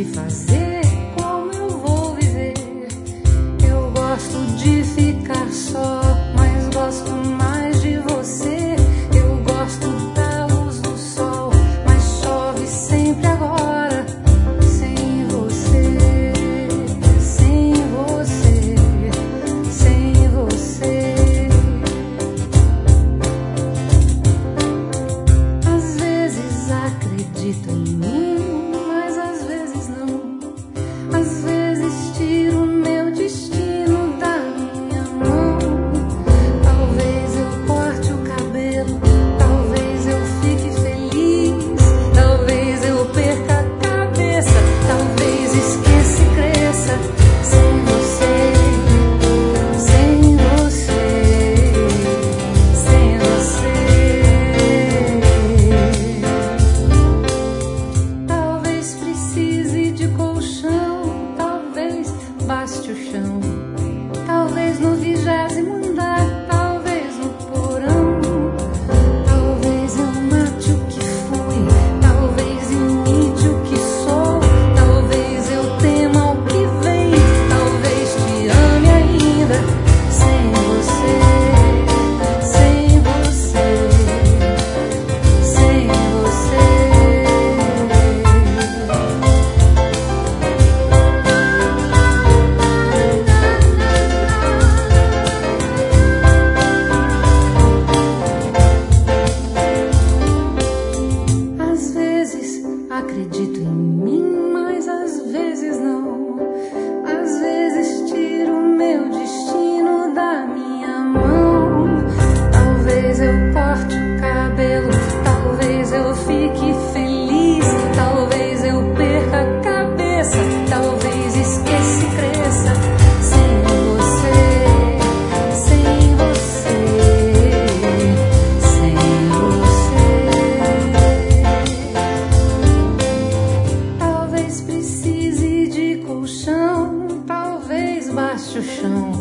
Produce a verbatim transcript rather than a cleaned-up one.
que fazer, como eu vou viver. Eu gosto de ficar só, mas gosto mais de você. Eu gosto da luz do sol, mas chove sempre agora. Sem você, sem você, sem você. Às vezes acredito em mim, mas às vezes não. Às vezes tiro meu destino da minha mão. Talvez eu corte o cabelo, talvez eu fique feliz, talvez eu perca a cabeça, talvez esqueça e cresça. Sem você, sem você, sem você. Talvez precise de colchão, talvez baste o chão, talvez no vigésimo andar, talvez no porão. Talvez eu mate o que fui, talvez imite o que sou, talvez eu tema o que vem, talvez te ame ainda. Sem você, sem você, sem você. Às vezes acredito em mim, mas às vezes não. Às vezes tiro meu destino da minha mão. Talvez eu corte o cabelo, talvez eu fique feliz, talvez eu perca a cabeça, talvez esqueça e cresça. Sem você, sem você, sem você. Talvez precise de colchão, talvez baste o chão,